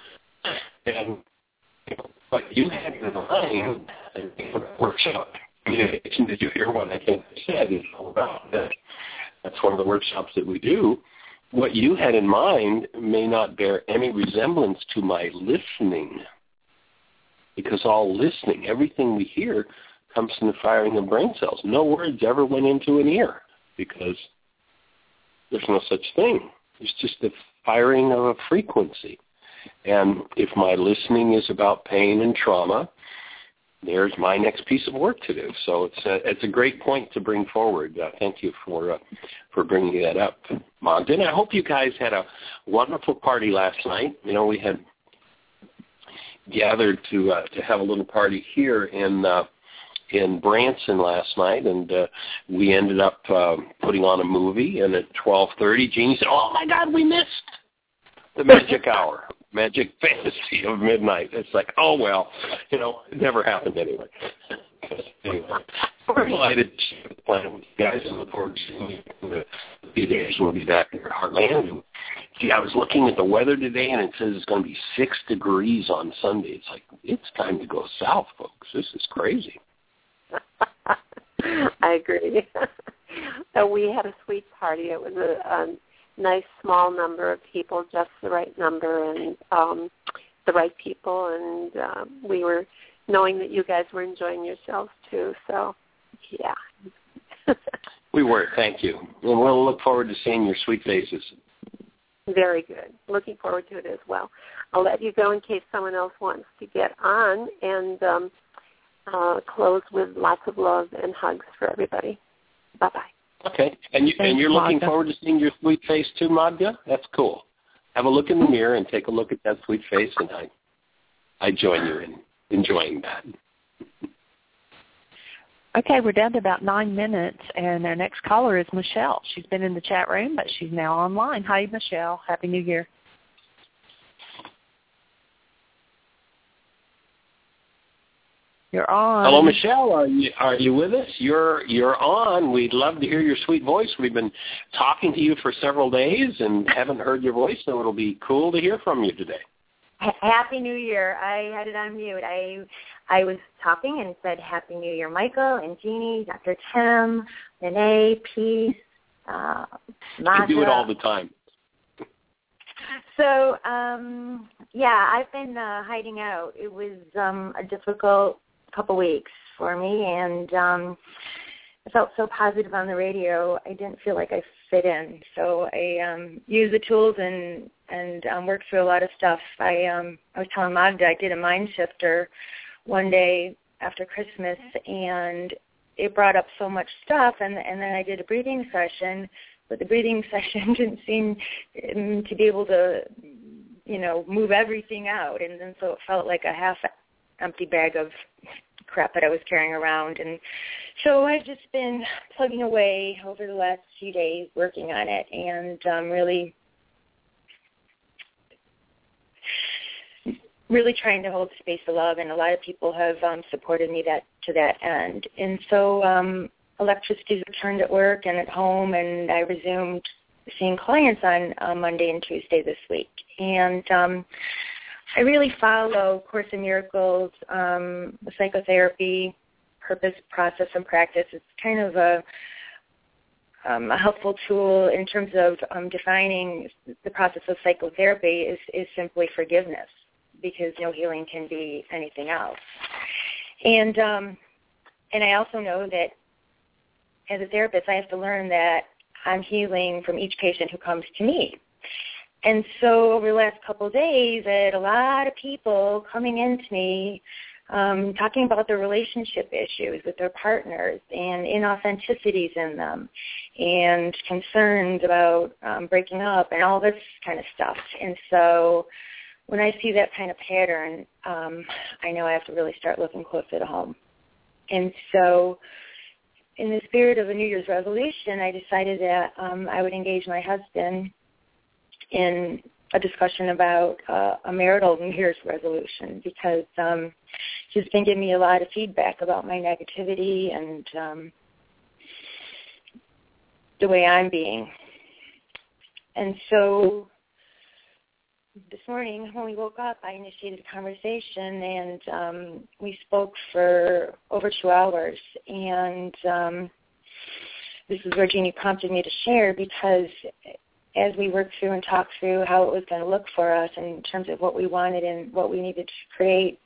And you know, what you had in mind, and workshop communication, did you hear what I think I said is all about that? That's one of the workshops that we do. What you had in mind may not bear any resemblance to my listening, because all listening, everything we hear, comes from the firing of brain cells. No words ever went into an ear because there's no such thing. It's just the firing of a frequency. And if my listening is about pain and trauma, there's my next piece of work to do. So it's a, it's a great point to bring forward. Uh, thank you for uh, for bringing that up, Magda. I hope you guys had a wonderful party last night. You know, we had gathered to uh, to have a little party here in uh, in Branson last night, and uh, we ended up uh, putting on a movie. And at twelve thirty, Jeannie said, "Oh my God, we missed the magic hour, magic fantasy of midnight." It's like, oh well, you know, it never happened anyway. Anyway, we're delighted to share the planet with you guys, and look forward to seeing you in a few days. We'll be back in Heartland. Gee, I was looking at the weather today, and it says it's going to be six degrees on Sunday. It's like, it's time to go south, folks. This is crazy.
I agree. So we had a sweet party. It was a, a nice small number of people, just the right number, and um, the right people, and um, we were knowing that you guys were enjoying yourselves too. So, yeah.
We were, thank you. And we'll look forward to seeing your sweet faces.
Very good. Looking forward to it as well. I'll let you go in case someone else wants to get on, and um, uh, close with lots of love and hugs for everybody. Bye-bye.
Okay. And, you, and you're looking
Magda.
forward to seeing your sweet face too, Magda? That's cool. Have a look in the mirror and take a look at that sweet face, and I, I join you in enjoying that.
Okay, we're down to about nine minutes, and our next caller is Michelle. She's been in the chat room, but she's now online. Hi, Michelle. Happy New Year. You're on.
Hello, Michelle. Are you are you with us? You're you're on. We'd love to hear your sweet voice. We've been talking to you for several days and haven't heard your voice, so it'll be cool to hear from you today.
Happy New Year. I had it on mute. I I was talking and said Happy New Year, Michael and Jeannie, Doctor Tim, Renee, Peace, uh, Masha.
You do it all the time.
So, um, yeah, I've been uh, hiding out. It was um, a difficult couple weeks for me, and um, I felt so positive on the radio. I didn't feel like I fit in. So I um, used the tools and and um, worked through a lot of stuff. I um, I was telling Magda I did a mind shifter one day after Christmas, and it brought up so much stuff. And and then I did a breathing session, but the breathing session didn't seem um, to be able to, you know, move everything out. And then so it felt like a half-empty bag of crap that I was carrying around. And so I've just been plugging away over the last few days, working on it, and um, really, really trying to hold space of love. And a lot of people have um, supported me that to that end. And so um, electricity's returned at work and at home, and I resumed seeing clients on uh, Monday and Tuesday this week. And um, I really follow Course in Miracles, um, the psychotherapy, purpose, process, and practice. It's kind of a, um, a helpful tool in terms of um, defining the process of psychotherapy is, is simply forgiveness, because no healing can be anything else. And um, and I also know that as a therapist, I have to learn that I'm healing from each patient who comes to me. And so over the last couple of days, I had a lot of people coming in to me um, talking about their relationship issues with their partners and inauthenticities in them and concerns about um, breaking up and all this kind of stuff. And so when I see that kind of pattern, um, I know I have to really start looking closer to home. And so in the spirit of a New Year's resolution, I decided that um, I would engage my husband in a discussion about uh, a marital New Year's resolution, because um, he's been giving me a lot of feedback about my negativity and um, the way I'm being. And so this morning when we woke up, I initiated a conversation, and um, we spoke for over two hours. And um, this is where Jeannie prompted me to share, because as we worked through and talked through how it was going to look for us in terms of what we wanted and what we needed to create,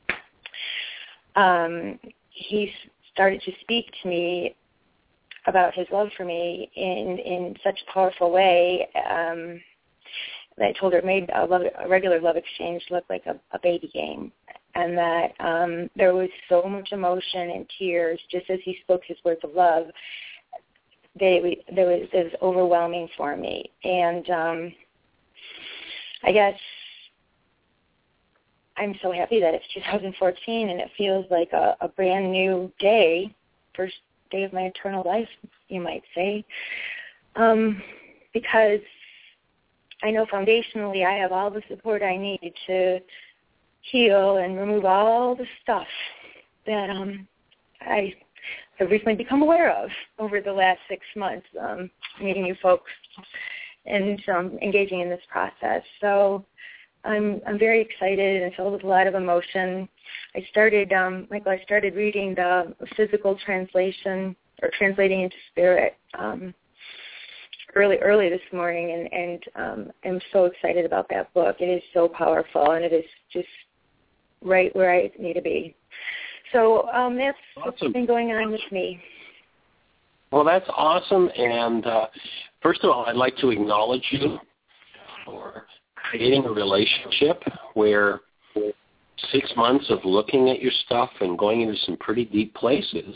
um, he started to speak to me about his love for me in, in such a powerful way. Um, I told her it made a, love, a regular love exchange look like a, a baby game, and that um, there was so much emotion and tears just as he spoke his words of love. They, there was, it was overwhelming for me. And um, I guess I'm so happy that it's two thousand fourteen and it feels like a, a brand new day, first day of my eternal life, you might say, um, because I know foundationally I have all the support I need to heal and remove all the stuff that um, I have recently become aware of over the last six months, um, meeting you folks and um, engaging in this process. So I'm I'm very excited and filled with a lot of emotion. I started, um, Michael, I started reading the physical translation or translating into spirit um, early early this morning, and, and um, I'm so excited about that book. It is so powerful, and it is just right where I need to be. So um, that's
awesome.
What's been going on with me.
Well, that's awesome. And uh, first of all, I'd like to acknowledge you for creating a relationship where six months of looking at your stuff and going into some pretty deep places,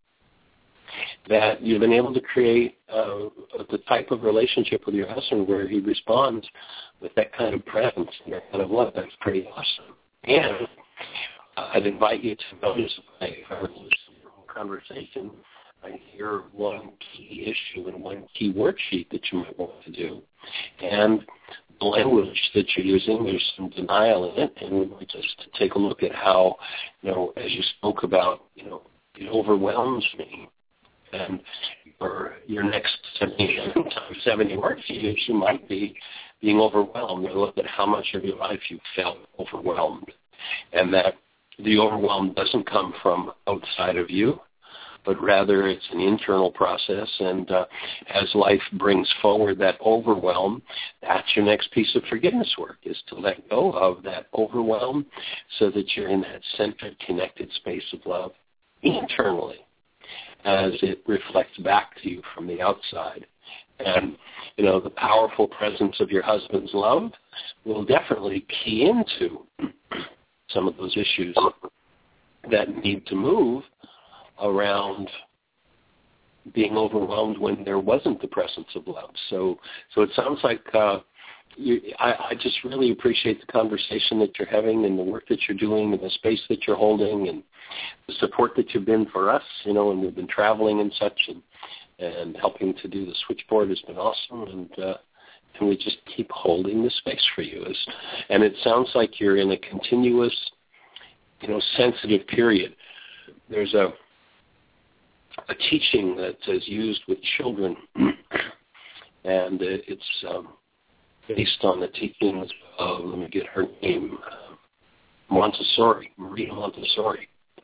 that you've been able to create uh, the type of relationship with your husband where he responds with that kind of presence and that kind of love. That's pretty awesome. And uh, I'd invite you to notice if I heard this conversation, I hear one key issue and one key worksheet that you might want to do. And the language that you're using, there's some denial in it, and we might just take a look at how, you know, as you spoke about, you know, it overwhelms me. And your, your next seventy times seventy worksheets, you might be being overwhelmed. You look at how much of your life you felt overwhelmed, and that the overwhelm doesn't come from outside of you, but rather it's an internal process. And uh, as life brings forward that overwhelm, that's your next piece of forgiveness work, is to let go of that overwhelm so that you're in that centered, connected space of love internally, as it reflects back to you from the outside. And, you know, the powerful presence of your husband's love will definitely key into some of those issues that need to move around being overwhelmed when there wasn't the presence of love. So so it sounds like uh, you, I, I just really appreciate the conversation that you're having and the work that you're doing and the space that you're holding and the support that you've been for us, you know, and we've been traveling and such, and, and helping to do the switchboard has been awesome, and uh, and we just keep holding the space for you. As, and it sounds like you're in a continuous, you know, sensitive period. There's a a teaching that is used with children, and it's um, based on the teachings of, let me get her name, uh, Montessori, Maria Montessori.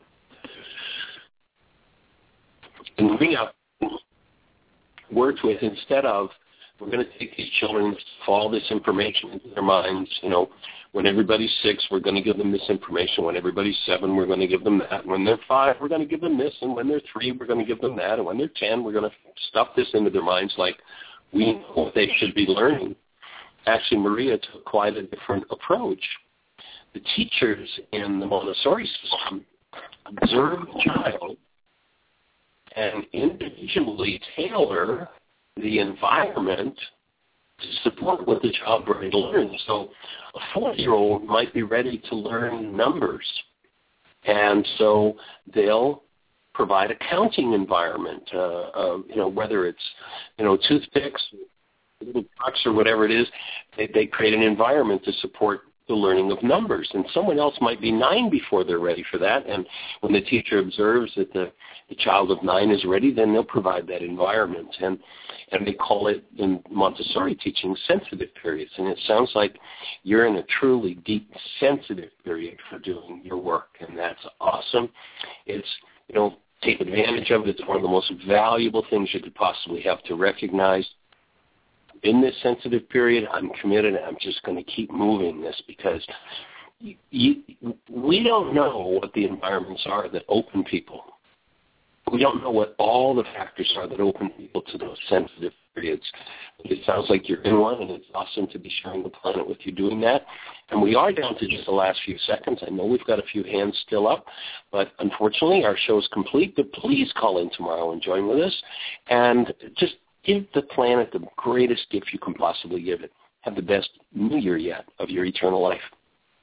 And Maria worked with, instead of, we're going to take these children, all this information into their minds, you know, when everybody's six, we're going to give them this information. When everybody's seven, we're going to give them that. When they're five, we're going to give them this. And when they're three, we're going to give them that. And when they're ten, we're going to stuff this into their minds like we know what they should be learning. Actually, Maria took quite a different approach. The teachers in the Montessori system observe the child and individually tailor the environment to support what the child is ready to learn. So a four-year-old might be ready to learn numbers, and so they'll provide a counting environment, uh, uh, you know, whether it's, you know, toothpicks, little trucks, or whatever it is. They, they create an environment to support the learning of numbers. And someone else might be nine before they're ready for that. And when the teacher observes that the, the child of nine is ready, then they'll provide that environment. And and they call it, in Montessori teaching, sensitive periods. And it sounds like you're in a truly deep, sensitive period for doing your work. And that's awesome. It's, you know, take advantage of it. It's one of the most valuable things you could possibly have to recognize. In this sensitive period, I'm committed. I'm just going to keep moving this because you, you, we don't know what the environments are that open people. We don't know what all the factors are that open people to those sensitive periods. It sounds like you're in one, and it's awesome to be sharing the planet with you doing that. And we are down to just the last few seconds. I know we've got a few hands still up, but unfortunately our show is complete. But please call in tomorrow and join with us, and just give the planet the greatest gift you can possibly give it. Have the best New Year yet of your eternal life.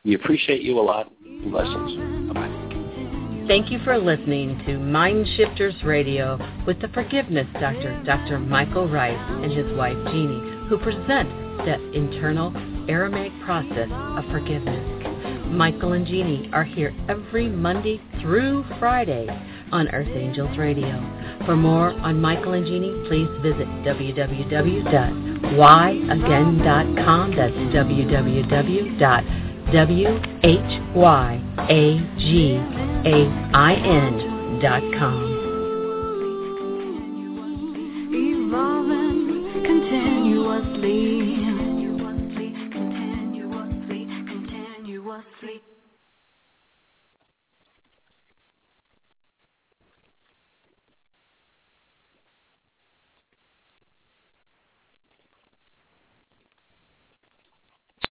We appreciate you a lot. Blessings. Bye-bye.
Thank you for listening to Mind Shifters Radio with the Forgiveness Doctor, Doctor Michael Rice, and his wife Jeanie, who present that internal Aramaic process of forgiveness. Michael and Jeanie are here every Monday through Friday on Earth Angels Radio. For more on Michael and Jeanie, please visit w w w dot why again dot com. That's w w w dot why again dot com.
Evolving continuously.